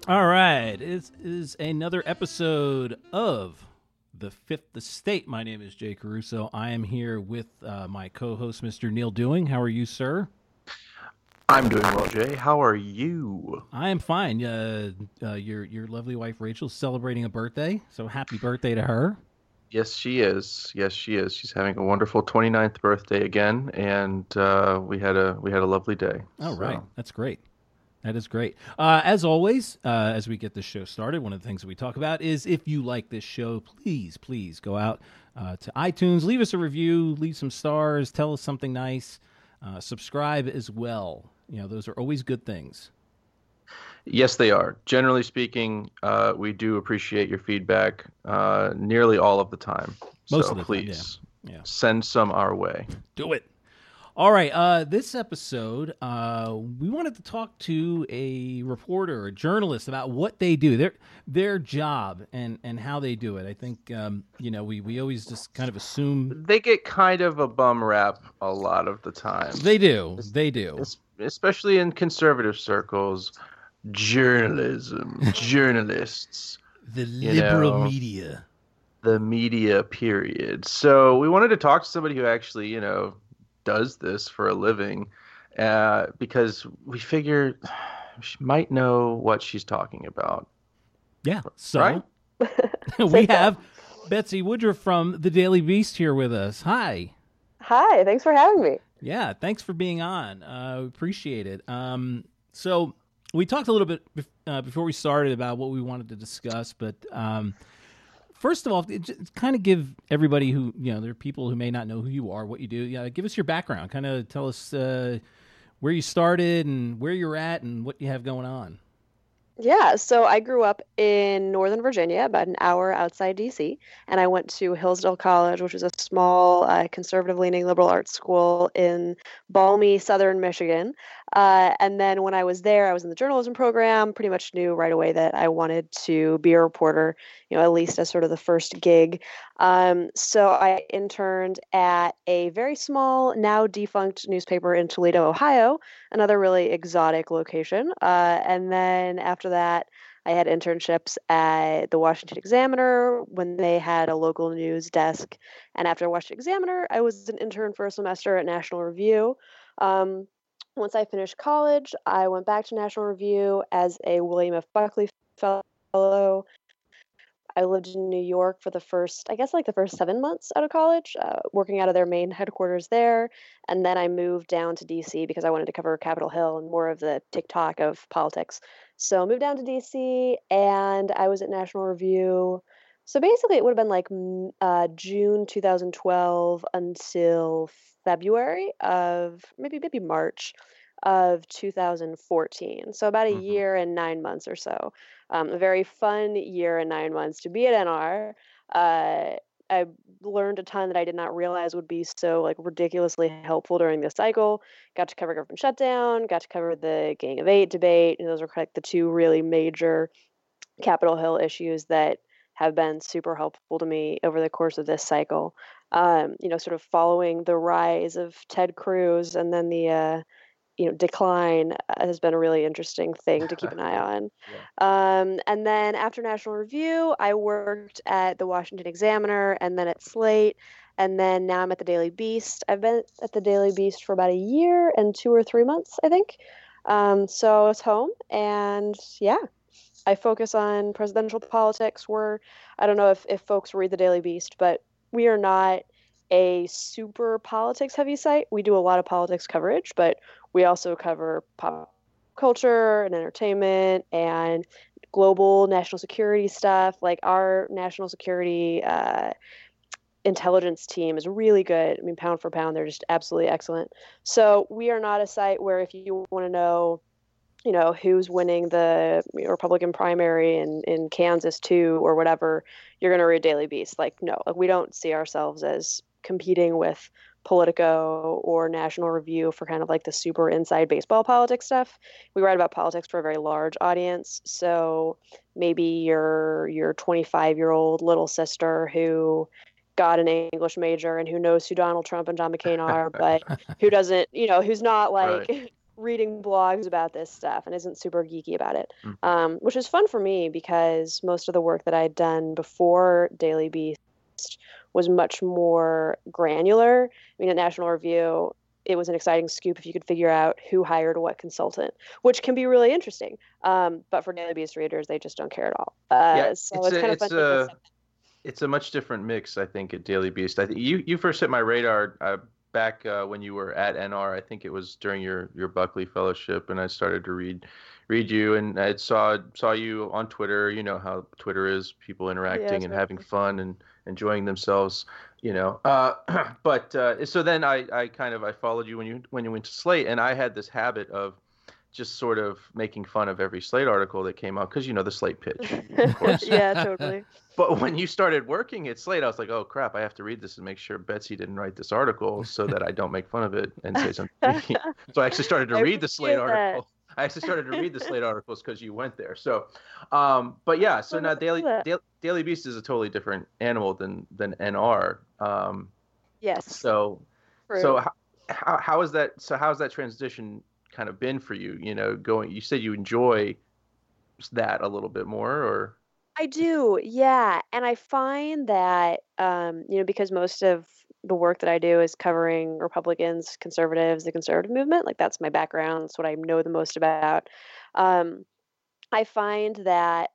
All right, it is another episode of The Fifth Estate. My name is Jay Caruso. I am here with my co-host, Mr. Neil Dewing. How are you, sir? I'm doing well, Jay. How are you? I am fine. Your lovely wife Rachel is celebrating a birthday, so happy birthday to her. Yes, she is. Yes, she is. She's having a wonderful 29th birthday again, and we had a lovely day. All right, So, that's great. That is great. As always, as we get this show started, one of the things that we talk about is if you like this show, please go out to iTunes, leave us a review, leave some stars, tell us something nice, subscribe as well. You know, those are always good things. yes, they are. Generally speaking, we do appreciate your feedback nearly all of the time. Most So of the time, yeah. please Yeah. send some our way. Do it. All right. This episode, we wanted to talk to a reporter, a journalist, about what they do, their job, and how they do it. I think we always just kind of assume They get kind of a bum rap a lot of the they times, do. They do. especially in conservative circles. Journalism, journalists. The You liberal know, media. the media period. So we wanted to talk to somebody who actually, does this for a living, because we figure she might know what she's talking about, Yeah. right? So we Say so. have Betsy Woodruff from the Daily Beast here with us. Hi. Hi, thanks for having me. Yeah, thanks for being on. We appreciate it. So we talked a little bit before we started about what we wanted to discuss, but first of all, just kind of give everybody who there are people who may not know who you are, what you do. Yeah, give us your background. Kind of tell us where you started and where you're at and what you have going on. Yeah, so I grew up in Northern Virginia, about an hour outside DC, and I went to Hillsdale College, which is a small conservative-leaning liberal arts school in balmy Southern Michigan. And then when I was there, I was in the journalism program, pretty much knew right away that I wanted to be a reporter, at least as sort of the first gig. So I interned at a very small, now defunct newspaper in Toledo, Ohio, another really exotic location. And then after that, I had internships at the Washington Examiner when they had a local news desk. And after Washington Examiner, I was an intern for a semester at National Review. Um, Once I finished college, I went back to National Review as a William F. Buckley Fellow. I lived in New York for the first, I guess, like the first 7 months out of college, working out of their main headquarters there. And then I moved down to DC because I wanted to cover Capitol Hill and more of the TikTok of politics. So I moved down to DC and I was at National Review. So basically, it would have been like June 2012 until February of maybe March of 2014. So about a Hmm. year and 9 months or so. A very fun year and 9 months to be at NR. I learned a ton that I did not realize would be so like ridiculously helpful during this cycle. Got to cover government shutdown, got to cover the Gang of Eight debate. And those were like the two really major Capitol Hill issues that have been super helpful to me over the course of this cycle. Sort of following the rise of Ted Cruz and then the decline has been a really interesting thing to keep an eye on. Yeah. And then after National Review, I worked at the Washington Examiner and then at Slate. And then now I'm at the Daily Beast. I've been at the Daily Beast for about a year and 2 or 3 months, I think. So it's home. And yeah, I focus on presidential politics. I don't know if folks read the Daily Beast, but we are not a super politics heavy site. We do a lot of politics coverage, but we also cover pop culture and entertainment and global national security stuff. Like our national security intelligence team is really good. I mean, pound for pound, they're just absolutely excellent. So we are not a site where if you want to know, who's winning the Republican primary in Kansas too, or whatever, you're going to read Daily Beast. Like, no, like we don't see ourselves as competing with Politico or National Review for kind of like the super inside baseball politics stuff. We write about politics for a very large audience. So maybe your 25-year-old little sister who got an English major and who knows who Donald Trump and John McCain are, but who doesn't, who's not Right. like reading blogs about this stuff and isn't super geeky about it, Mhm. which is fun for me because most of the work that I'd done before Daily Beast was much more granular. I mean, at National Review, it was an exciting scoop if you could figure out who hired what consultant, which can be really interesting. But for Daily Beast readers, they just don't care at all. Yeah, So it's kind of fun taking a step. it's a much different mix, I think, at Daily Beast. I think you first hit my radar back when you were at NR. I think it was during your Buckley Fellowship, and I started to read you, and I saw you on Twitter. You know how Twitter is, people Yeah, interacting and having totally. fun and enjoying themselves. But so then I kind of I followed you when you went to Slate, and I had this habit of just sort of making fun of every Slate article that came out because the Slate pitch, of course. Yeah, totally. But when you started working at Slate, I was like, oh crap, I have to read this and make sure Betsy didn't write this article so that I don't make fun of it and say something mean. So I actually started to I read the Slate appreciate that. article. I actually started to read the Slate articles because you went there. So, but yeah, so Wonderful now to know that. Daily Beast is a totally different animal than NR. Yes, So, so true. how is that? So how's that transition kind of been for you? Going. You said you enjoy that a little bit more, or I do, yeah. And I find that, because most of the work that I do is covering Republicans, conservatives, the conservative movement, like that's my background, that's what I know the most about. Um, I find that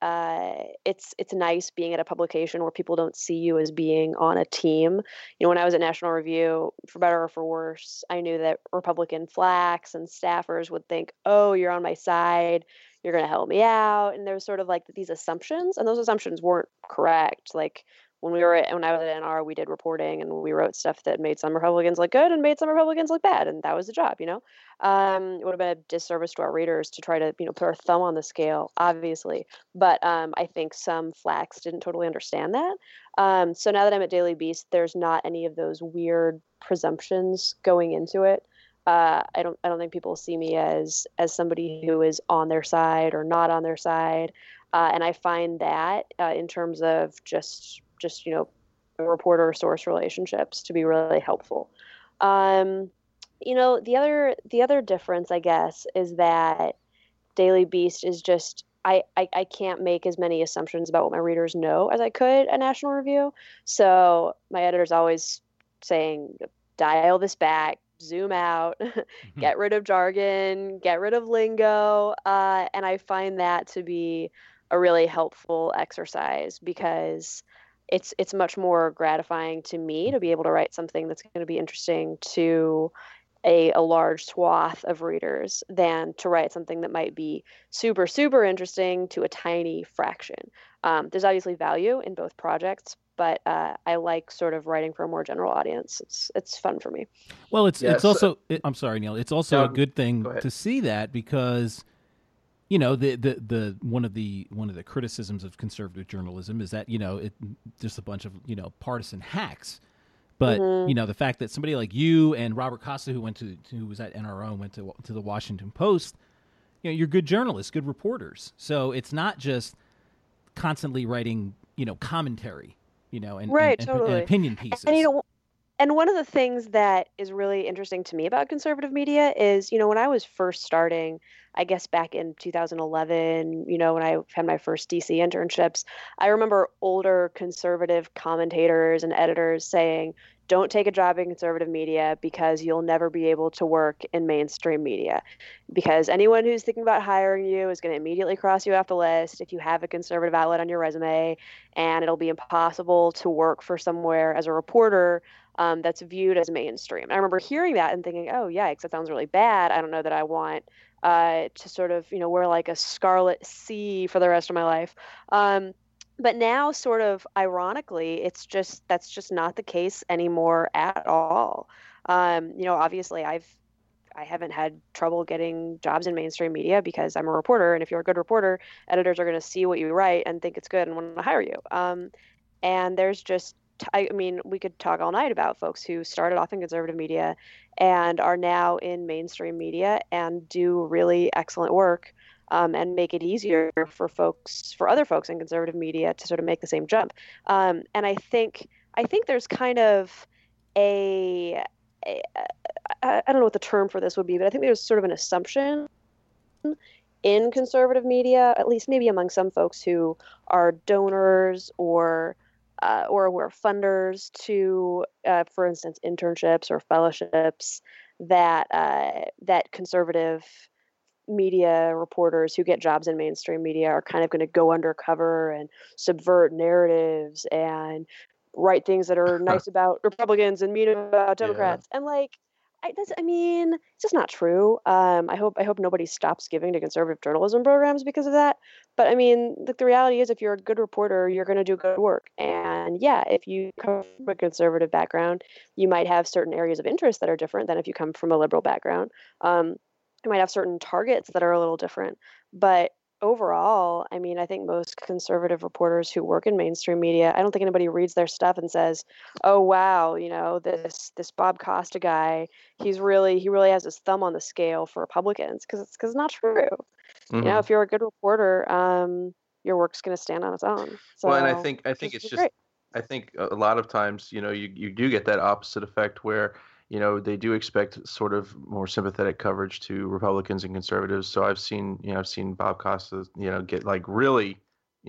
it's nice being at a publication where people don't see you as being on a team. When I was at National Review, for better or for worse, I knew that Republican flacks and staffers would think, "Oh, you're on my side. You're going to help me out." And there's sort of like these assumptions, and those assumptions weren't correct. Like when I was at NR, we did reporting and we wrote stuff that made some Republicans look good and made some Republicans look bad, and that was the job. It would have been a disservice to our readers to try to, put our thumb on the scale, obviously. But I think some flacks didn't totally understand that. So now that I'm at Daily Beast, there's not any of those weird presumptions going into it. I don't think people see me as somebody who is on their side or not on their side. And I find that in terms of just reporter source relationships to be really helpful. Um, the other difference, I guess, is that Daily Beast is just I can't make as many assumptions about what my readers know as I could at National Review. So my editor's always saying, dial this back, zoom out, get rid of jargon, get rid of lingo, and I find that to be a really helpful exercise because it's much more gratifying to me to be able to write something that's going to be interesting to a large swath of readers than to write something that might be super, super interesting to a tiny fraction. There's obviously value in both projects, but I like sort of writing for a more general audience. It's fun for me. Well, it's yes. also I'm sorry, Neil. It's also a No, good go thing ahead. to see that because the one of the criticisms of conservative journalism is that it just a bunch of partisan hacks. But Hmm. the fact that somebody like you and Robert Costa, who was at NRO, went to the Washington Post, you're good journalists, good reporters. So it's not just constantly writing commentary, Right, and totally. opinion And pieces. and one of the things that is really interesting to me about conservative media is, when I was first starting, I guess back in 2011, when I had my first DC internships, I remember older conservative commentators and editors saying, don't take a job in conservative media because you'll never be able to work in mainstream media. Because anyone who's thinking about hiring you is going to immediately cross you off the list if you have a conservative outlet on your resume, and it'll be impossible to work for somewhere as a reporter that's viewed as mainstream. And I remember hearing that and thinking, oh, yikes, that sounds really bad. I don't know that I want to sort of, wear like a scarlet C for the rest of my life. Um, but now, sort of ironically, that's just not the case anymore at all. Obviously, I haven't had trouble getting jobs in mainstream media because I'm a reporter, and if you're a good reporter, editors are going to see what you write and think it's good and want to hire you. And there's just I mean, we could talk all night about folks who started off in conservative media and are now in mainstream media and do really excellent work, and make it easier for other folks in conservative media to sort of make the same jump. And I think there's kind of a I don't know what the term for this would be, but I think there's sort of an assumption in conservative media, at least maybe among some folks who are donors or who are funders to, for instance, internships or fellowships, that conservative media reporters who get jobs in mainstream media are kind of going to go undercover and subvert narratives and write things that are nice about Republicans and mean about Yeah. Democrats. And like, I mean, it's just not true. I hope nobody stops giving to conservative journalism programs because of that. But I mean, the reality is, if you're a good reporter, you're going to do good work. And yeah, if you come from a conservative background, you might have certain areas of interest that are different than if you come from a liberal background. You might have certain targets that are a little different. But overall, I mean, I think most conservative reporters who work in mainstream media, I don't think anybody reads their stuff and says, "Oh wow, this Bob Costa guy, he really has his thumb on the scale for Republicans," because it's not true. Hmm. If you're a good reporter, your work's going to stand on its own. Well, and I So, think I which think is it's just great. I think a lot of times, you do get that opposite effect where, they do expect sort of more sympathetic coverage to Republicans and conservatives. So I've seen Bob Costa, get like really,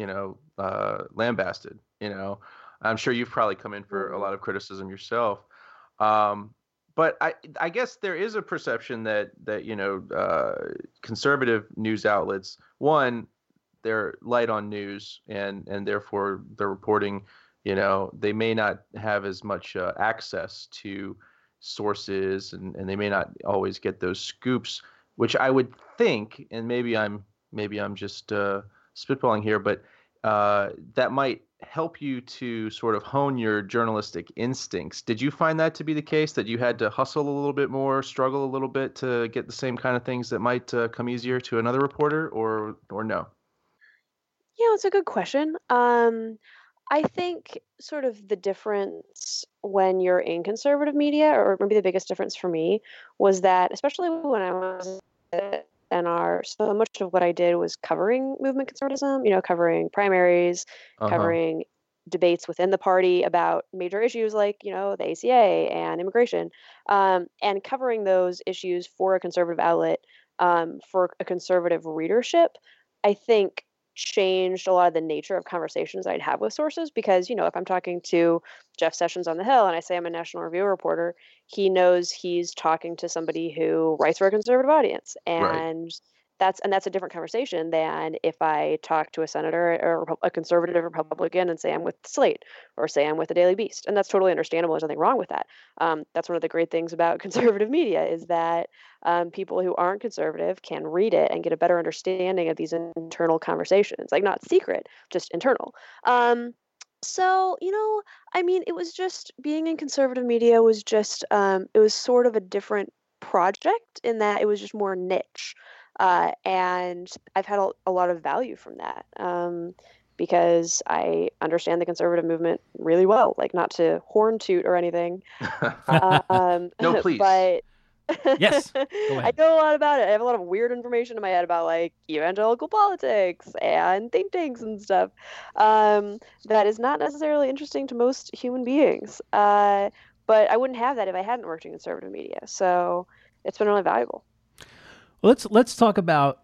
lambasted. I'm sure you've probably come in for a Mhm. lot of criticism yourself. Um, but I guess there is a perception that conservative news outlets, one, they're light on news, and therefore they're reporting, they may not have as much access to sources, and they may not always get those scoops, which I would think, and maybe I'm just spitballing here, but that might help you to sort of hone your journalistic instincts. Did you find that to be the case, that you had to hustle a little bit more, struggle a little bit to get the same kind of things that might come easier to another reporter, or no? It's a good question. I think sort of the difference when you're in conservative media, or maybe the biggest difference for me, was that, especially when I was at NR, so much of what I did was covering movement conservatism, covering primaries, Uh-huh. covering debates within the party about major issues like, the ACA and immigration, and covering those issues for a conservative outlet, for a conservative readership. I think changed a lot of the nature of conversations I'd have with sources because, if I'm talking to Jeff Sessions on the Hill and I say I'm a National Review reporter, he knows he's talking to somebody who writes for a conservative audience. Right. And that's a different conversation than if I talk to a senator or a conservative Republican and say I'm with Slate or say I'm with the Daily Beast. And that's totally understandable. There's nothing wrong with that. That's one of the great things about conservative media is that people who aren't conservative can read it and get a better understanding of these internal conversations, like not secret, just internal. So, I mean, it was just being in conservative media was just, it was sort of a different project in that it was just more niche. And I've had a lot of value from that, because I understand the conservative movement really well, like not to horn toot or anything, um, No, please. but Yes, go I ahead. know a lot about it. I have a lot of weird information in my head about like evangelical politics and think tanks and stuff, that is not necessarily interesting to most human beings. But I wouldn't have that if I hadn't worked in conservative media. So it's been really valuable. Well, let's talk about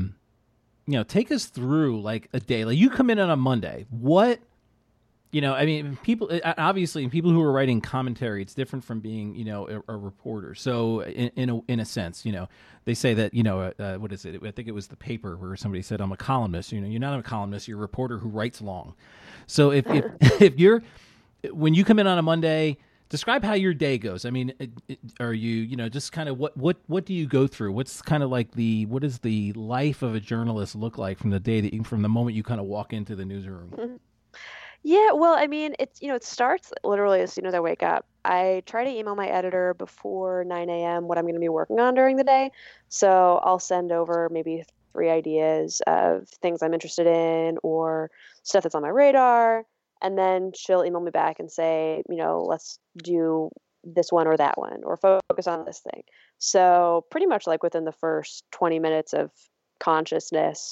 take us through like a day. Like you come in on a Monday. What I mean, people obviously people who are writing commentary, it's different from being a reporter. So in a sense, they say that what is it? I think it was the paper where somebody said I'm a columnist. You're not a columnist. You're a reporter who writes long. So if if you're when you come in on a Monday, describe how your day goes. I mean, are you just kind of what do you go through? What's kind of like what does the life of a journalist look like from from the moment you kind of walk into the newsroom? Yeah, well, I mean, it starts literally as soon as I wake up. I try to email my editor before 9 a.m. what I'm going to be working on during the day. So I'll send over maybe three ideas of things I'm interested in or stuff that's on my radar. And then she'll email me back and say, let's do this one or that one or focus on this thing. So pretty much like within the first 20 minutes of consciousness,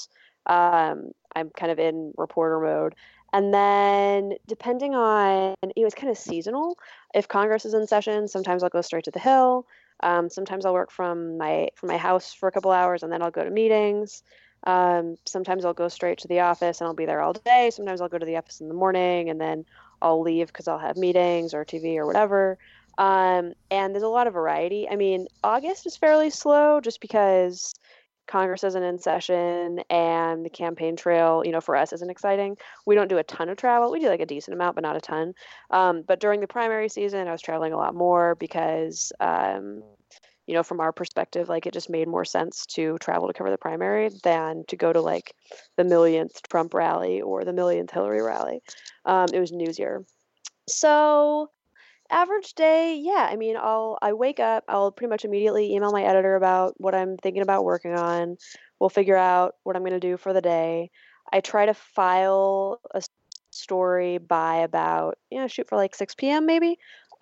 I'm kind of in reporter mode. And then depending on, it's kind of seasonal. If Congress is in session, sometimes I'll go straight to the Hill. Sometimes I'll work from my house for a couple hours and then I'll go to meetings. Sometimes I'll go straight to the office and I'll be there all day. Sometimes I'll go to the office in the morning and then I'll leave because I'll have meetings or TV or whatever. And there's a lot of variety. I mean, August is fairly slow just because Congress isn't in session and the campaign trail, for us isn't exciting. We don't do a ton of travel. We do like a decent amount, but not a ton. But during the primary season, I was traveling a lot more because, from our perspective, like it just made more sense to travel to cover the primary than to go to like the millionth Trump rally or the millionth Hillary rally. It was newsier. So average day, yeah. I mean, I wake up, I'll pretty much immediately email my editor about what I'm thinking about working on. We'll figure out what I'm going to do for the day. I try to file a story by about, shoot for like 6 p.m. maybe.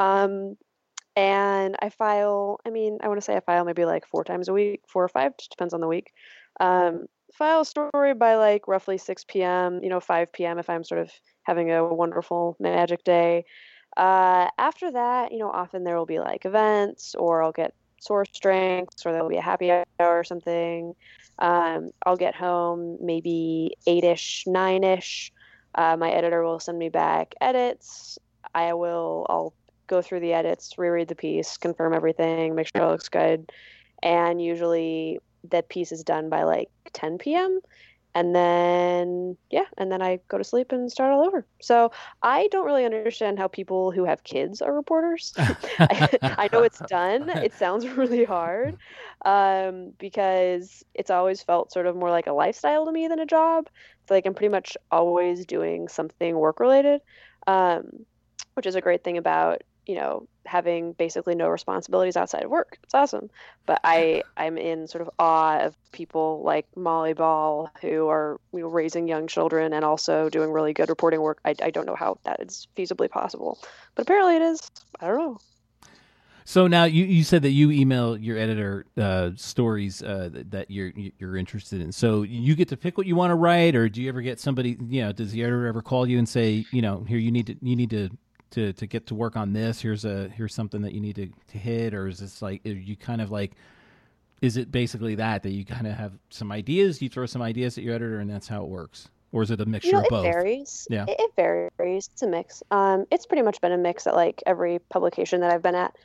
And I mean, I want to say I file maybe like 4 times a week, 4 or 5, just depends on the week. File a story by like roughly 6 p.m., 5 p.m. if I'm sort of having a wonderful magic day. After that, often there will be like events or I'll get source drinks or there'll be a happy hour or something. I'll get home maybe 8-ish, 9-ish. My editor will send me back edits. I'll go through the edits, reread the piece, confirm everything, make sure it looks good. And usually that piece is done by like 10 p.m. And then I go to sleep and start all over. So I don't really understand how people who have kids are reporters. I know it's done. It sounds really hard, because it's always felt sort of more like a lifestyle to me than a job. It's like I'm pretty much always doing something work related, which is a great thing about having basically no responsibilities outside of work. It's awesome. But I'm in sort of awe of people like Molly Ball who are raising young children and also doing really good reporting work. I don't know how that is feasibly possible, but apparently it is. I don't know. So now you said that you email your editor stories that you're interested in. So you get to pick what you want to write, or do you ever get somebody? Does the editor ever call you and say, here you need to get to work on this? Here's something that you need to hit, or is this like you kind of like? Is it basically that you kind of have some ideas, you throw some ideas at your editor, and that's how it works? Or is it a mixture of both? It varies. Yeah. It varies. It's a mix. It's pretty much been a mix at like every publication that I've been at.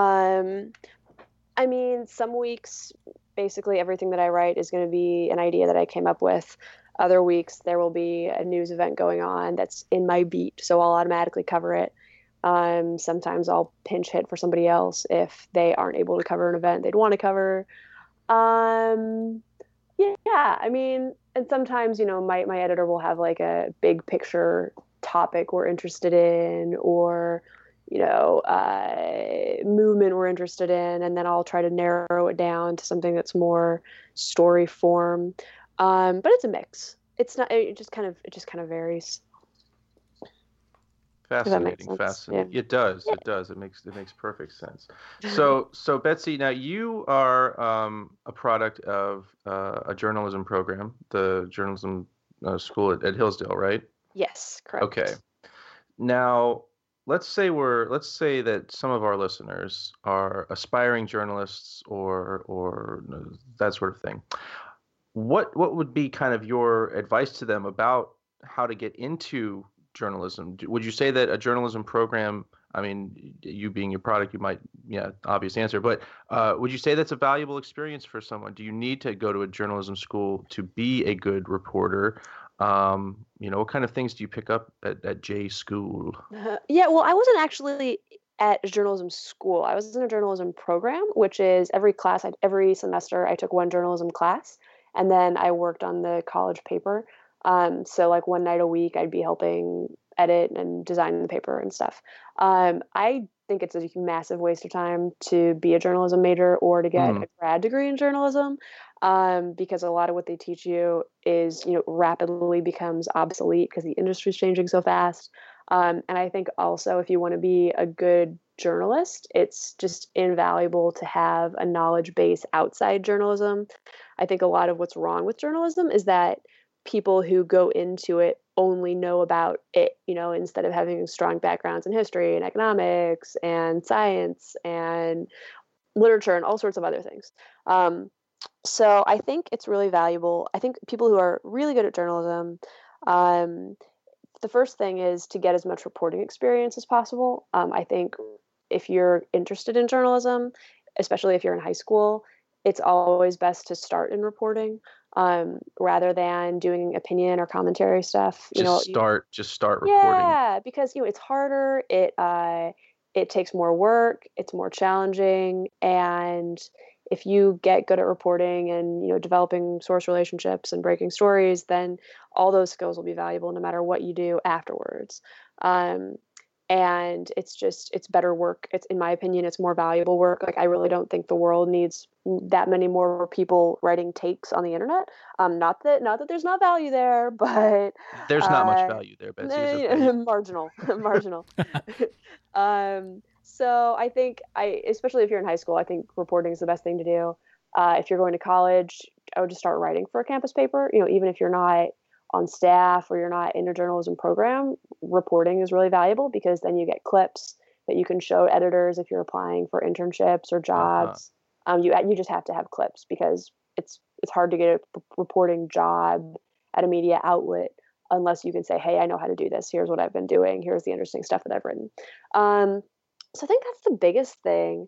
I mean, some weeks, basically everything that I write is going to be an idea that I came up with. Other weeks, there will be a news event going on that's in my beat, so I'll automatically cover it. Sometimes I'll pinch hit for somebody else if they aren't able to cover an event they'd want to cover. Yeah, I mean, and sometimes, my editor will have like a big picture topic we're interested in or, movement we're interested in, and then I'll try to narrow it down to something that's more story form. But it's a mix. It's not, it just kind of varies. Fascinating. Yeah. It does. Yeah. It does. It makes perfect sense. So Betsy, now you are a product of a journalism program, the journalism school at Hillsdale, right? Yes, correct. Okay. Now, let's say that some of our listeners are aspiring journalists or that sort of thing. What would be kind of your advice to them about how to get into journalism? Would you say that a journalism program, I mean, you being your product, you might, obvious answer, but would you say that's a valuable experience for someone? Do you need to go to a journalism school to be a good reporter? What kind of things do you pick up at J School? Yeah, well, I wasn't actually at a journalism school. I was in a journalism program, which is every semester I took one journalism class, and then I worked on the college paper. So like one night a week, I'd be helping edit and design the paper and stuff. I think it's a massive waste of time to be a journalism major or to get a grad degree in journalism, because a lot of what they teach you is, rapidly becomes obsolete because the industry is changing so fast. And I think also if you want to be a good journalist, it's just invaluable to have a knowledge base outside journalism. I think a lot of what's wrong with journalism is that people who go into it only know about it, instead of having strong backgrounds in history and economics and science and literature and all sorts of other things. So I think it's really valuable. I think people who are really good at journalism, um, the first thing is to get as much reporting experience as possible. I think if you're interested in journalism, especially if you're in high school, it's always best to start in reporting, rather than doing opinion or commentary stuff. Just start reporting. Yeah, because it's harder. It takes more work. It's more challenging, and if you get good at reporting and developing source relationships and breaking stories, then all those skills will be valuable no matter what you do afterwards. Um, and it's better work. It's, in my opinion, it's more valuable work. Like, I really don't think the world needs that many more people writing takes on the internet. Not that there's not value there, but There's not much value there, Betsy. marginal, marginal. So I think especially if you're in high school, I think reporting is the best thing to do. If you're going to college, I would just start writing for a campus paper. Even if you're not on staff or you're not in a journalism program, reporting is really valuable, because then you get clips that you can show editors if you're applying for internships or jobs. You just have to have clips, because it's hard to get a reporting job at a media outlet unless you can say, hey, I know how to do this. Here's what I've been doing. Here's the interesting stuff that I've written. So I think that's the biggest thing.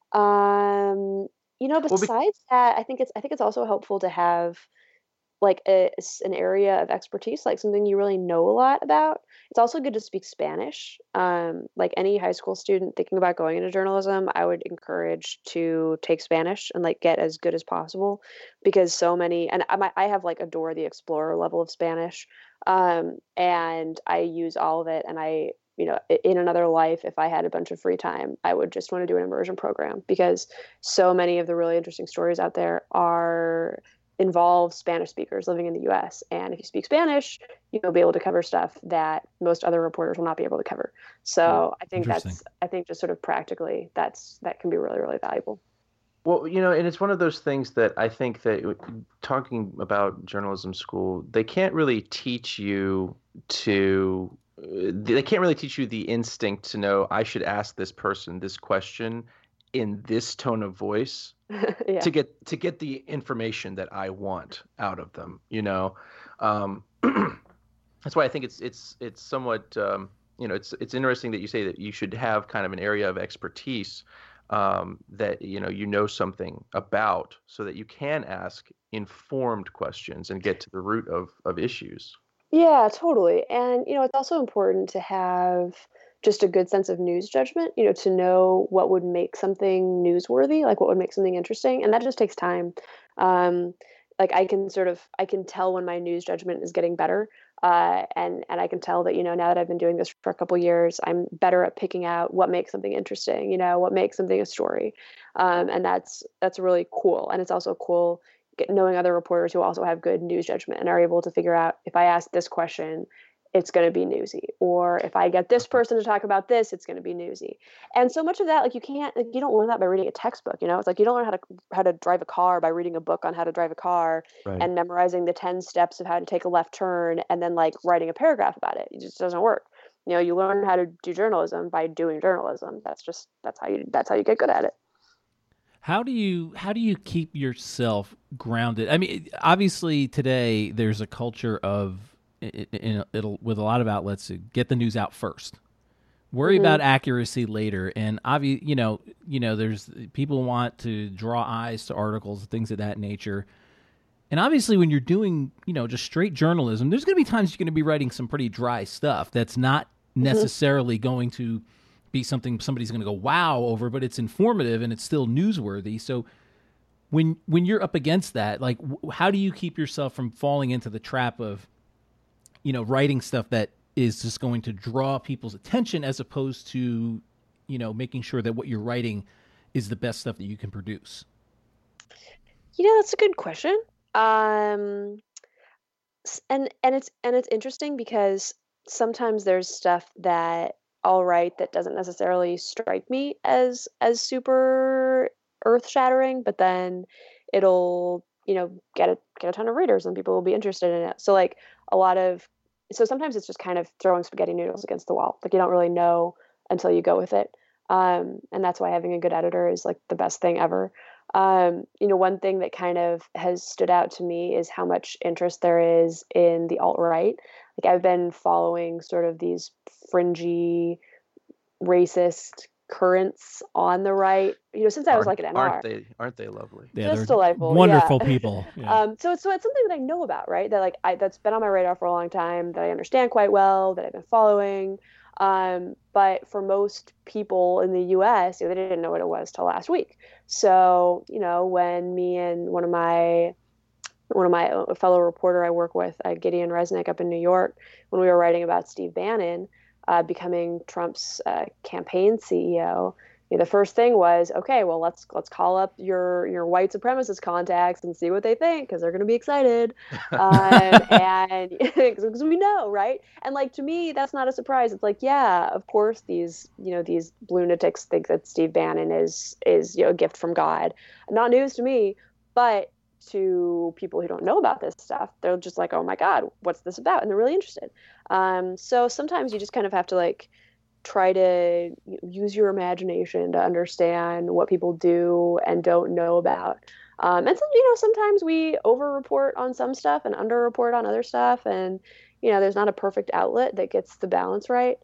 Besides that, I think it's also helpful to have like an area of expertise, like something you really know a lot about. It's also good to speak Spanish. Like any high school student thinking about going into journalism, I would encourage to take Spanish and like get as good as possible, because so many, and I have like a Dora the Explorer level of Spanish, and I use all of it. And in another life, if I had a bunch of free time, I would just want to do an immersion program, because so many of the really interesting stories out there involve Spanish speakers living in the US. And if you speak Spanish, you'll be able to cover stuff that most other reporters will not be able to cover. So I think just sort of practically, that can be really, really valuable. Well, and it's one of those things that I think that, talking about journalism school, they can't really teach you the instinct to know I should ask this person this question in this tone of voice. Yeah. to get the information that I want out of them. That's why I think it's somewhat it's interesting that you say that you should have kind of an area of expertise that something about, so that you can ask informed questions and get to the root of issues. Yeah, totally. And it's also important to have just a good sense of news judgment, to know what would make something newsworthy, like what would make something interesting. And that just takes time. Like I can tell when my news judgment is getting better. And I can tell that, now that I've been doing this for a couple years, I'm better at picking out what makes something interesting, what makes something a story. And that's really cool. And it's also cool knowing other reporters who also have good news judgment and are able to figure out, if I ask this question, it's going to be newsy, or if I get this person to talk about this, it's going to be newsy. And so much of that, like you don't learn that by reading a textbook. It's like you don't learn how to drive a car by reading a book on how to drive a car, right, and memorizing the 10 steps of how to take a left turn and then like writing a paragraph about it. It just doesn't work. You learn how to do journalism by doing journalism. That's how you get good at it. How do you keep yourself grounded? I mean, obviously today there's a culture of it'll with a lot of outlets to get the news out first, worry about accuracy later, and there's people want to draw eyes to articles, things of that nature. And obviously, when you're doing just straight journalism, there's going to be times you're going to be writing some pretty dry stuff that's not necessarily going to be something somebody's going to go wow over, but it's informative and it's still newsworthy. So when you're up against that, like how do you keep yourself from falling into the trap of writing stuff that is just going to draw people's attention, as opposed to making sure that what you're writing is the best stuff that you can produce? That's a good question. And it's interesting, because sometimes there's stuff that I'll write that doesn't necessarily strike me as super earth shattering, but then it'll get a ton of readers and people will be interested in it. So like so sometimes it's just kind of throwing spaghetti noodles against the wall. Like you don't really know until you go with it. And that's why having a good editor is like the best thing ever. One thing that kind of has stood out to me is how much interest there is in the alt-right. Like I've been following sort of these fringy, racist currents on the right, since I was like an NR. Aren't they lovely? Yeah, just delightful, wonderful people. Yeah. So it's something that I know about, right? That that's been on my radar for a long time, that I understand quite well, that I've been following. But for most people in the U.S., they didn't know what it was till last week. So when me and one of my fellow reporter I work with, Gideon Resnick up in New York, when we were writing about Steve Bannon becoming Trump's campaign CEO, the first thing was, okay, well, let's call up your white supremacist contacts and see what they think, because they're going to be excited, and because we know, right? And like, to me, that's not a surprise. It's like, yeah, of course, these lunatics think that Steve Bannon is a gift from God. Not news to me, but to people who don't know about this stuff, they're just like, oh my God, what's this about? And they're really interested. So sometimes you just kind of have to like try to use your imagination to understand what people do and don't know about. And so, sometimes we over-report on some stuff and under-report on other stuff. And, there's not a perfect outlet that gets the balance right.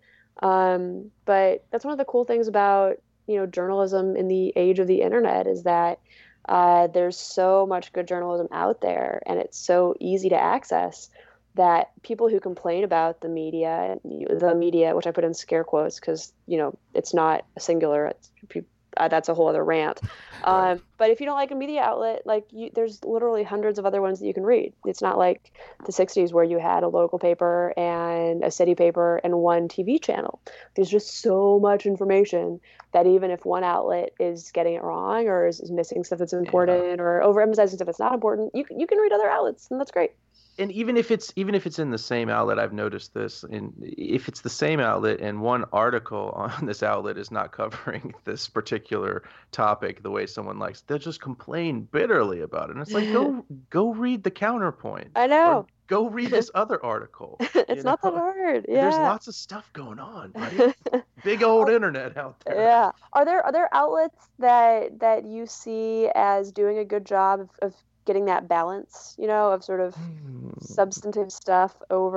But that's one of the cool things about, journalism in the age of the internet, is that there's so much good journalism out there, and it's so easy to access, that people who complain about the media, which I put in scare quotes because, it's not a singular, that's a whole other rant. Right. But if you don't like a media outlet, there's literally hundreds of other ones that you can read. It's not like the 60s where you had a local paper and a city paper and one TV channel. There's just so much information that even if one outlet is getting it wrong, or is missing stuff that's important, or overemphasizing stuff that's not important, you can read other outlets, and that's great. And even if it's in the same outlet, I've noticed this. If it's the same outlet and one article on this outlet is not covering this particular topic the way someone likes, they'll just complain bitterly about it. And it's like, go read the counterpoint. I know. Or go read this other article. It's not that hard. Yeah. There's lots of stuff going on, buddy. Big old internet out there. Yeah. Are there outlets that you see as doing a good job of getting that balance, of sort of substantive stuff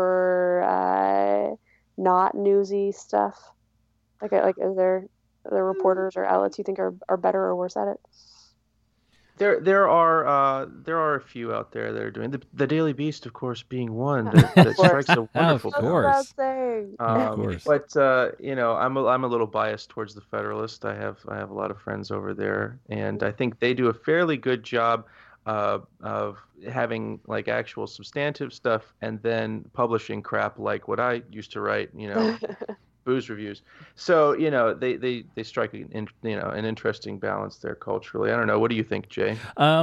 over not newsy stuff? Like are there reporters or outlets you think are better or worse at it? There are a few out there that are doing the Daily Beast, of course, being one that strikes a wonderful balance. Of course. But I'm a little biased towards the Federalist. I have a lot of friends over there, and I think they do a fairly good job of having like actual substantive stuff, and then publishing crap like what I used to write, booze reviews. So they strike an interesting balance there culturally. I don't know. What do you think, Jay?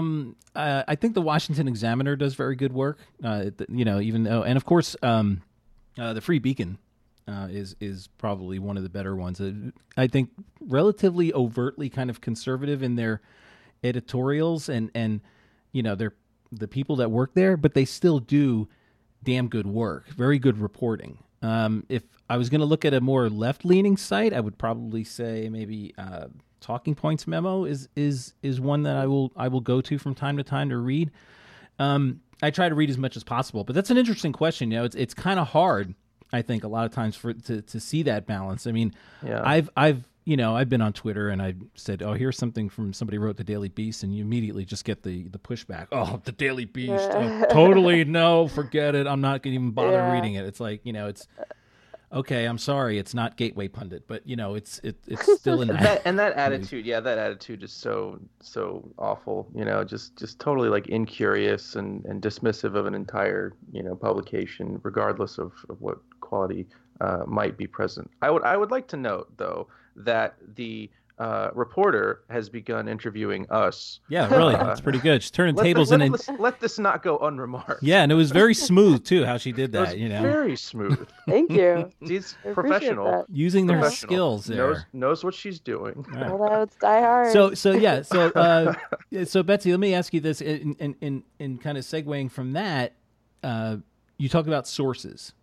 I think the Washington Examiner does very good work. Even though, and of course, the Free Beacon is probably one of the better ones. I think relatively overtly kind of conservative in their editorials, and they're the people that work there, but they still do damn good work, very good reporting. If I was going to look at a more left-leaning site, I would probably say maybe Talking Points Memo is one that I will go to from time to time to read. I try to read as much as possible, but that's an interesting question. It's kind of hard, I think, a lot of times to see that balance. I mean, yeah. I've been on Twitter and I said, oh, here's something from somebody who wrote the Daily Beast, and you immediately just get the pushback. Oh, the Daily Beast. Oh, totally. No, forget it. I'm not going to even bother reading it. It's like, it's okay. I'm sorry. It's not Gateway Pundit, but it's still in that. And that attitude. Yeah. That attitude is so awful, just totally like incurious and dismissive of an entire, publication, regardless of what quality might be present. I would like to note though, that the reporter has begun interviewing us. Yeah, really, that's pretty good. She's turning tables let this not go unremarked. Yeah, and it was very smooth too how she did that. It was very smooth. Thank you. She's I appreciate professional, that. using their skills there. knows what she's doing. Right. Well, that's Die Hard. So Betsy, let me ask you this in kind of segueing from that. You talk about sources.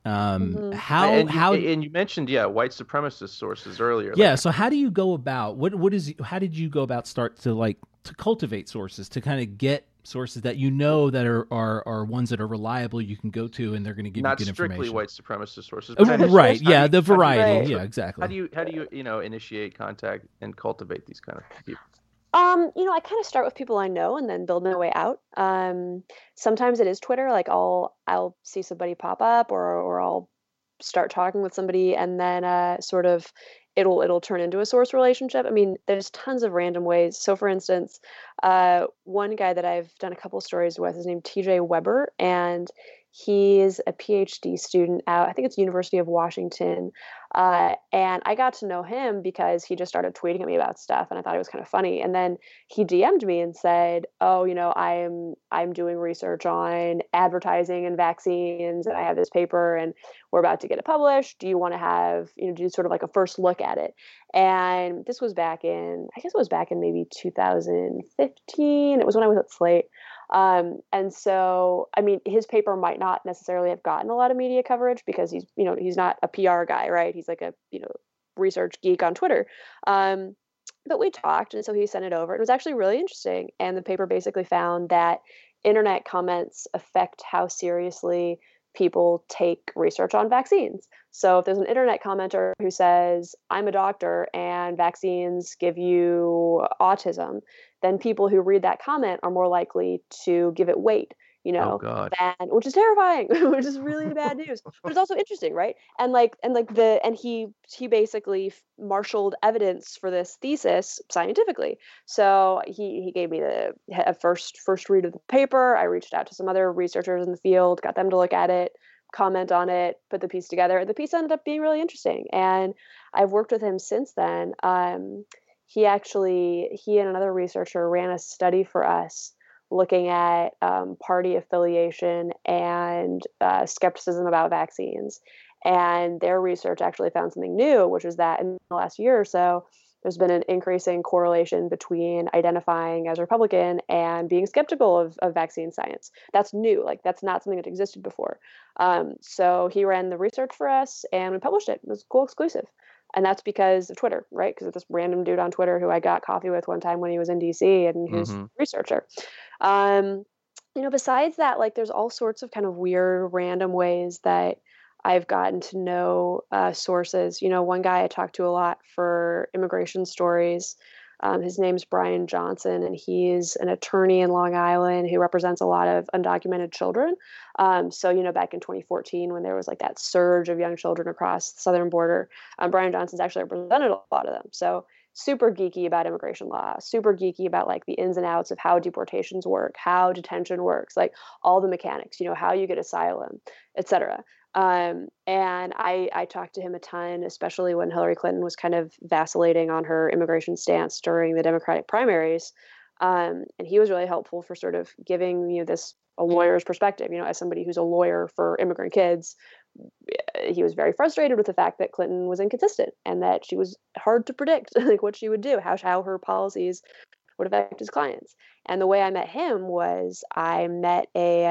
How you mentioned white supremacist sources earlier. Yeah, so how do you go about how did you go about to cultivate sources, to kind of get sources that that are ones that are reliable, you can go to, and they're going to give you good information? Not strictly white supremacist sources, right? Yeah, the variety. Yeah, exactly. How do you initiate contact and cultivate these kind of people? I kind of start with people I know and then build my way out. Sometimes it is Twitter. Like I'll see somebody pop up, or I'll start talking with somebody, and then sort of it'll turn into a source relationship. I mean, there's tons of random ways. So, for instance, one guy that I've done a couple stories with is named TJ Weber, and he's a PhD student out, I think it's University of Washington. And I got to know him because he just started tweeting at me about stuff, and I thought it was kind of funny. And then he DM'd me and said, "Oh, I'm doing research on advertising and vaccines, and I have this paper, and we're about to get it published. Do you want to have do sort of like a first look at it?" And this was back in maybe 2015. It was when I was at Slate. And so, I mean, his paper might not necessarily have gotten a lot of media coverage because he's not a PR guy, right? He's like a, research geek on Twitter. But we talked, and so he sent it over. It was actually really interesting. And the paper basically found that internet comments affect how seriously people take research on vaccines. So if there's an internet commenter who says, "I'm a doctor and vaccines give you autism," then people who read that comment are more likely to give it weight, Oh God. which is terrifying, which is really bad news. But it's also interesting, right? And he basically marshaled evidence for this thesis scientifically. So he gave me the first read of the paper. I reached out to some other researchers in the field, got them to look at it, comment on it, put the piece together. The piece ended up being really interesting, and I've worked with him since then. He and another researcher ran a study for us looking at party affiliation and skepticism about vaccines. And their research actually found something new, which is that in the last year or so, there's been an increasing correlation between identifying as Republican and being skeptical of vaccine science. That's new. Like, that's not something that existed before. So he ran the research for us, and we published it. It was a cool exclusive. And that's because of Twitter, right? Because of this random dude on Twitter who I got coffee with one time when he was in DC, and who's a researcher. Besides that, like, there's all sorts of kind of weird, random ways that I've gotten to know sources. One guy I talked to a lot for immigration stories. His name's Brian Johnson, and he's an attorney in Long Island who represents a lot of undocumented children. So, back in 2014, when there was like that surge of young children across the southern border, Brian Johnson's actually represented a lot of them. So super geeky about immigration law, super geeky about like the ins and outs of how deportations work, how detention works, like all the mechanics, how you get asylum, etc. And I talked to him a ton, especially when Hillary Clinton was kind of vacillating on her immigration stance during the Democratic primaries. And he was really helpful for sort of giving a lawyer's perspective. As somebody who's a lawyer for immigrant kids, he was very frustrated with the fact that Clinton was inconsistent and that she was hard to predict, like what she would do, how her policies would affect his clients. And the way I met him was I met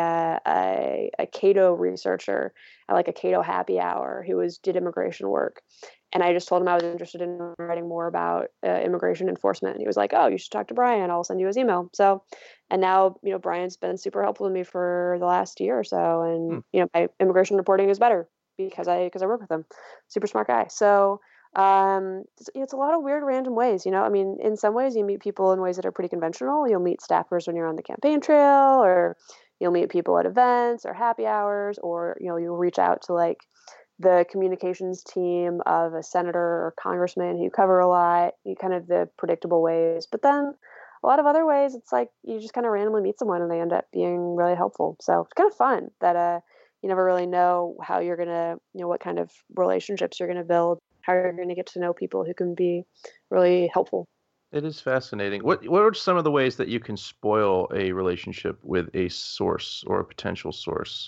a Cato researcher at like a Cato happy hour who did immigration work. And I just told him I was interested in writing more about immigration enforcement. And he was like, "Oh, you should talk to Brian. I'll send you his email." So, and now, Brian's been super helpful to me for the last year or so. And, my immigration reporting is better because I work with him. Super smart guy. So, it's a lot of weird random ways. I mean, in some ways you meet people in ways that are pretty conventional. You'll meet staffers when you're on the campaign trail, or you'll meet people at events or happy hours, or you'll reach out to like the communications team of a senator or congressman who you cover a lot, kind of the predictable ways. But then a lot of other ways, it's like you just kind of randomly meet someone and they end up being really helpful. So it's kind of fun that you never really know how you're gonna, what kind of relationships you're gonna build. how you're going to get to know people who can be really helpful. It is fascinating. What are some of the ways that you can spoil a relationship with a source or a potential source?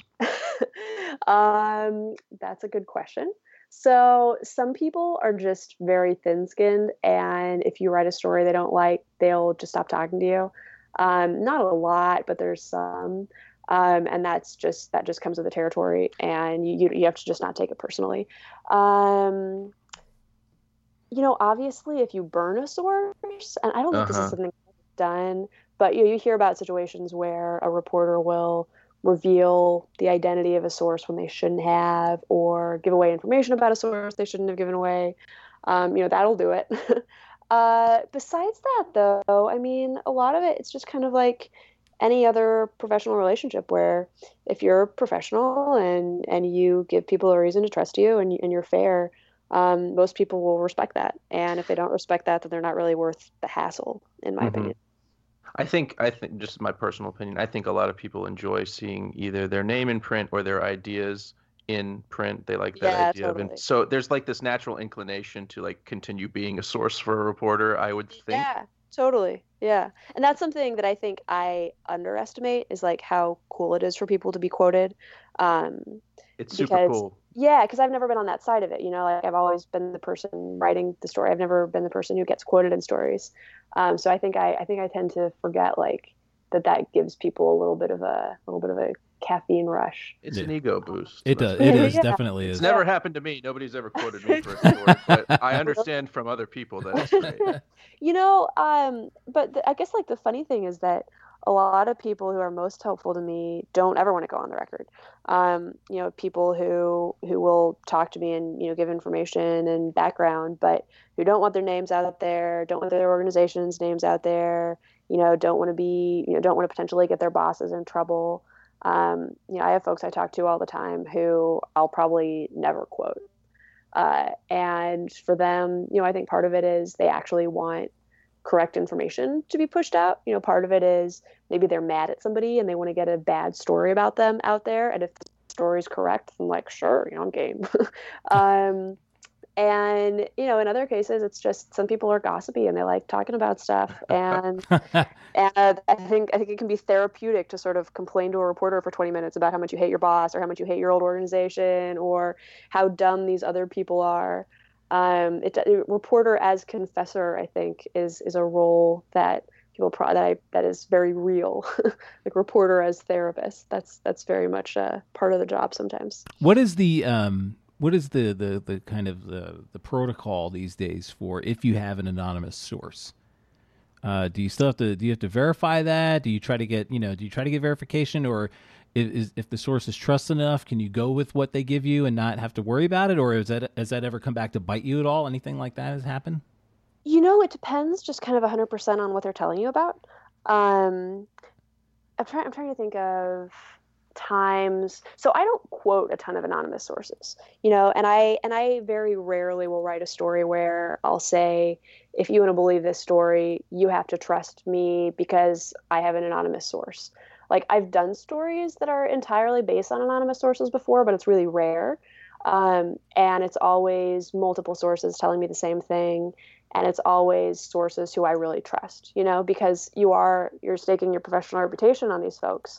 That's a good question. So some people are just very thin-skinned, and if you write a story they don't like, they'll just stop talking to you. Not a lot, but there's some, and that just comes with the territory, and you have to just not take it personally. Um, Obviously, if you burn a source, and I don't think this is Uh-huh. something done, but you hear about situations where a reporter will reveal the identity of a source when they shouldn't have, or give away information about a source they shouldn't have given away. That'll do it. Besides that, though, I mean, a lot of it's just kind of like any other professional relationship where if you're professional and you give people a reason to trust you and you're fair, most people will respect that. And if they don't respect that, then they're not really worth the hassle, in my hmm opinion. I think just my personal opinion, I think a lot of people enjoy seeing either their name in print or their ideas in print. They like that Yeah, idea of, and totally. so there's like this natural inclination to like continue being a source for a reporter, I would think. Yeah, totally. Yeah. And that's something that I think I underestimate is like how cool it is for people to be quoted. Um, It's super because cool. yeah, because I've never been on that side of it, like I've always been the person writing the story. I've never been the person who gets quoted in stories. So I think I tend to forget like that gives people a little bit of a caffeine rush. It's Yeah. an ego boost, It let's does. be It honest. is Yeah. definitely It's is. never Yeah. happened to me. Nobody's ever quoted me for a story, but I understand from other people that it's great. But I guess like the funny thing is that a lot of people who are most helpful to me don't ever want to go on the record. People who will talk to me and give information and background, but who don't want their names out there, don't want their organization's names out there. Don't want to potentially get their bosses in trouble. I have folks I talk to all the time who I'll probably never quote. And for them, I think part of it is they actually want correct information to be pushed out. Part of it is maybe they're mad at somebody and they want to get a bad story about them out there. And if the story is correct, I'm like, sure, I'm game. um, and in other cases, it's just some people are gossipy and they like talking about stuff. And I think it can be therapeutic to sort of complain to a reporter for 20 minutes about how much you hate your boss or how much you hate your old organization or how dumb these other people are. Reporter as confessor, I think, is a role that that is very real. Like reporter as therapist. That's very much a part of the job sometimes. What is the kind of the protocol these days for if you have an anonymous source? Do you have to verify that? Do you try to get verification, or if the source is trusted enough, can you go with what they give you and not have to worry about it, or has that ever come back to bite you at all? Anything like that has happened? It depends just kind of 100% on what they're telling you about. Um, I'm trying to think of times. So I don't quote a ton of anonymous sources, and I very rarely will write a story where I'll say, if you want to believe this story, you have to trust me because I have an anonymous source. Like I've done stories that are entirely based on anonymous sources before, but it's really rare. And it's always multiple sources telling me the same thing, and it's always sources who I really trust, because you're staking your professional reputation on these folks.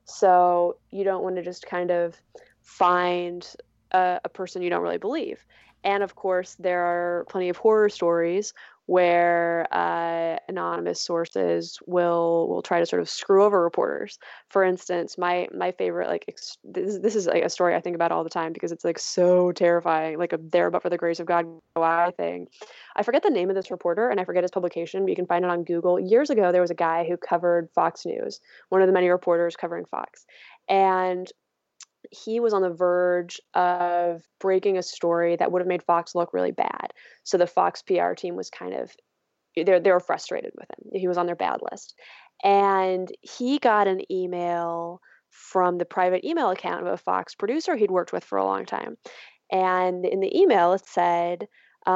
So you don't want to just kind of find a person you don't really believe. And of course, there are plenty of horror stories where anonymous sources will try to sort of screw over reporters. For instance, my favorite this is like a story I think about all the time because it's like so terrifying, like a "there but for the grace of God go I" thing. I forget the name of this reporter and I forget his publication, but you can find it on Google. Years ago, there was a guy who covered Fox News, one of the many reporters covering Fox, and he was on the verge of breaking a story that would have made Fox look really bad. So the Fox PR team was kind of they were frustrated with him. He was on their bad list. And he got an email from the private email account of a Fox producer he'd worked with for a long time. And in the email it said,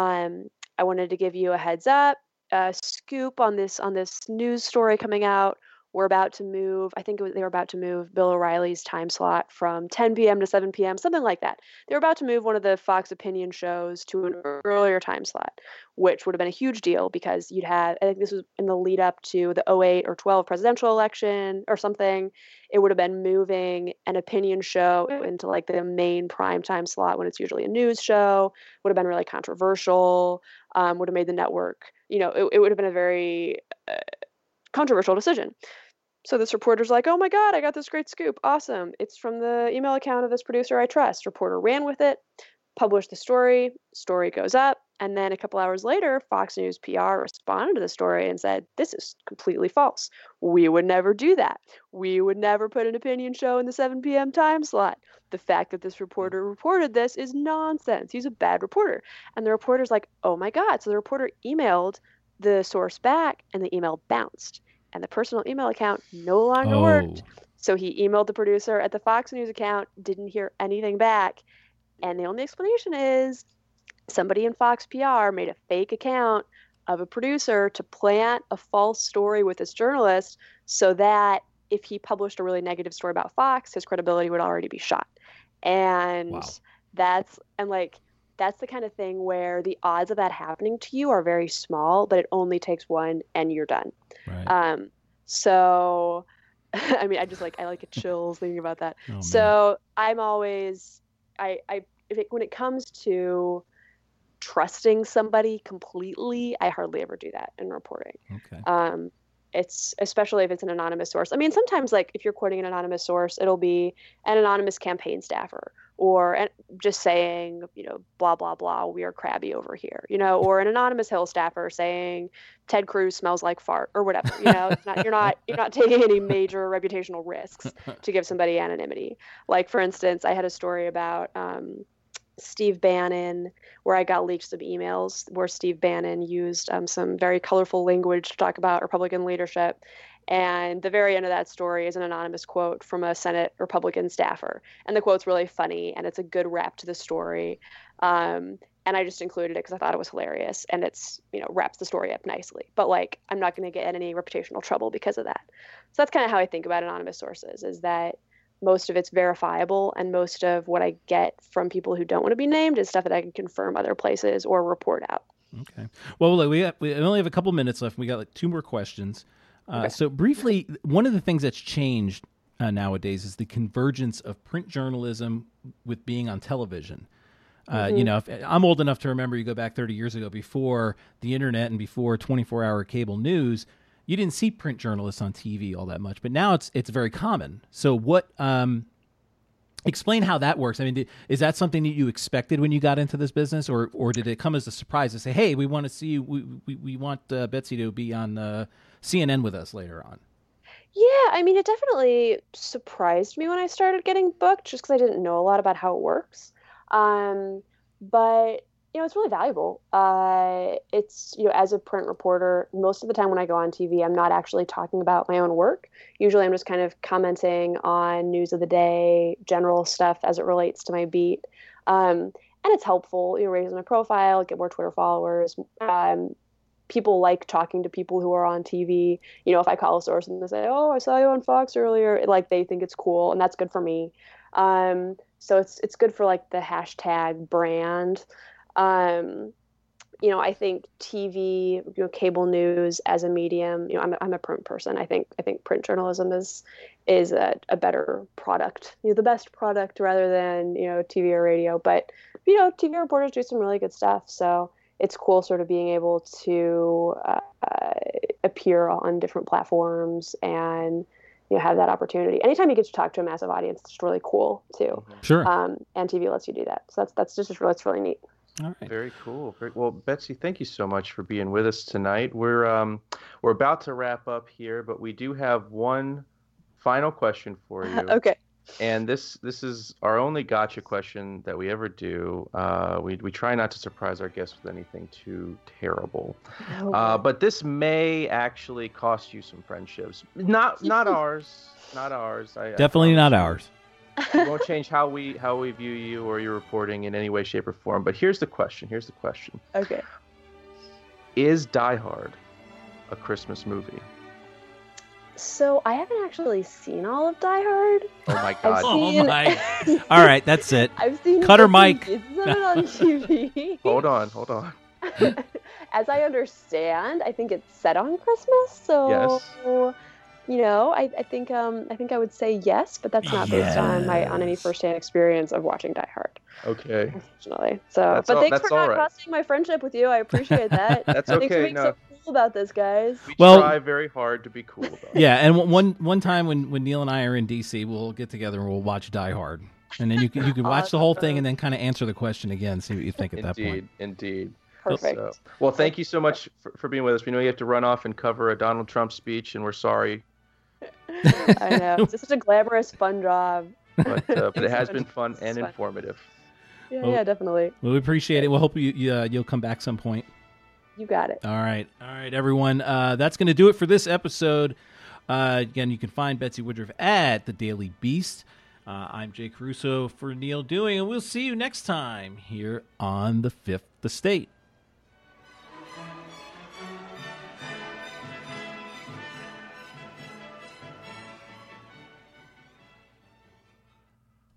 I wanted to give you a heads up, scoop on this news story coming out. were about to move. I think they were about to move Bill O'Reilly's time slot from 10 p.m. to 7 p.m., something like that. They were about to move one of the Fox opinion shows to an earlier time slot, which would have been a huge deal because you'd have, I think this was in the lead up to the '08 or '12 presidential election or something. It would have been moving an opinion show into like the main prime time slot when it's usually a news show. Would have been really controversial. Would have made the network, it would have been a very controversial decision. So this reporter's like, oh my God, I got this great scoop. Awesome. It's from the email account of this producer I trust. Reporter ran with it, published the story goes up. And then a couple hours later, Fox News PR responded to the story and said, this is completely false. We would never do that. We would never put an opinion show in the 7 p.m. time slot. The fact that this reporter reported this is nonsense. He's a bad reporter. And the reporter's like, oh my God. So the reporter emailed the source back and the email bounced. And the personal email account no longer worked. So he emailed the producer at the Fox News account, didn't hear anything back. And the only explanation is somebody in Fox PR made a fake account of a producer to plant a false story with this journalist so that if he published a really negative story about Fox, his credibility would already be shot. And Wow. that's the kind of thing where the odds of that happening to you are very small, but it only takes one and you're done. Right. So I mean, I like get chills thinking about that. Oh, man. So I'm always, when it comes to trusting somebody completely, I hardly ever do that in reporting. Okay. It's especially if it's an anonymous source. I mean, sometimes like if you're quoting an anonymous source, it'll be an anonymous campaign staffer or just saying, blah, blah, blah, we are crabby over here, or an anonymous Hill staffer saying Ted Cruz smells like fart or whatever, it's not, you're not taking any major reputational risks to give somebody anonymity. Like for instance, I had a story about, Steve Bannon, where I got leaked some emails where Steve Bannon used some very colorful language to talk about Republican leadership. And the very end of that story is an anonymous quote from a Senate Republican staffer. And the quote's really funny and it's a good wrap to the story. And I just included it because I thought it was hilarious and it's, wraps the story up nicely. But like, I'm not going to get in any reputational trouble because of that. So that's kind of how I think about anonymous sources, is that most of it's verifiable, and most of what I get from people who don't want to be named is stuff that I can confirm other places or report out. Okay. Well, look, we only have a couple minutes left. We got like two more questions. Okay. So briefly, one of the things that's changed nowadays is the convergence of print journalism with being on television. If I'm old enough to remember, you go back 30 years ago, before the internet and before 24-hour cable news, you didn't see print journalists on TV all that much, but now it's very common. So what? Explain how that works. I mean, is that something that you expected when you got into this business, or did it come as a surprise to say, "Hey, we want to see you. We want Betsy to be on CNN with us later on"? Yeah, I mean, it definitely surprised me when I started getting booked, just because I didn't know a lot about how it works. But it's really valuable. It's, as a print reporter, most of the time when I go on TV, I'm not actually talking about my own work. Usually I'm just kind of commenting on news of the day, general stuff as it relates to my beat. And it's helpful, raise my profile, get more Twitter followers. People like talking to people who are on TV. If I call a source and they say, oh, I saw you on Fox earlier, like they think it's cool, and that's good for me. So it's good for like the hashtag brand. I think TV, cable news as a medium, I'm a print person. I think print journalism is a better product, the best product rather than, TV or radio. But, TV reporters do some really good stuff. So it's cool sort of being able to appear on different platforms and, have that opportunity. Anytime you get to talk to a massive audience, it's really cool too. Sure. And TV lets you do that. So that's really neat. All right. Very cool. Well, Betsy, thank you so much for being with us tonight. We're about to wrap up here, but we do have one final question for you. Okay. And this is our only gotcha question that we ever do. We try not to surprise our guests with anything too terrible. But this may actually cost you some friendships. Not ours. Not ours. Definitely not ours. It won't change how we view you or your reporting in any way, shape, or form. But here's the question. Okay. Is Die Hard a Christmas movie? So I haven't actually seen all of Die Hard. Oh my I've God! seen- my! All right, that's it. I've seen Cut her bits and mic. pieces of it on TV. Hold on. As I understand, I think it's set on Christmas. So Yes. I think I would say yes, but that's not based on any Yes. firsthand experience of watching Die Hard, Okay, unfortunately. So, That's but all- thanks that's for not all right. costing my friendship with you. I appreciate that. that's Thanks for okay. being No, so cool about this, guys. we Well- try very hard to be cool about it. Yeah, and one time when Neil and I are in DC, we'll get together and we'll watch Die Hard, and then you can watch the whole thing and then kind of answer the question again, see what you think at that point. Indeed. Perfect. So, well, thank you so much for being with us. We know you have to run off and cover a Donald Trump speech, and we're sorry, I know. It's just such a glamorous, fun job. but it has so been much fun and fun. informative. Yeah, definitely. Well, we appreciate it. We'll hope you'll come back some point. You got it. All right, everyone. That's going to do it for this episode. Again, you can find Betsy Woodruff at The Daily Beast. I'm Jay Caruso for Neil Dewey, and we'll see you next time here on The Fifth Estate.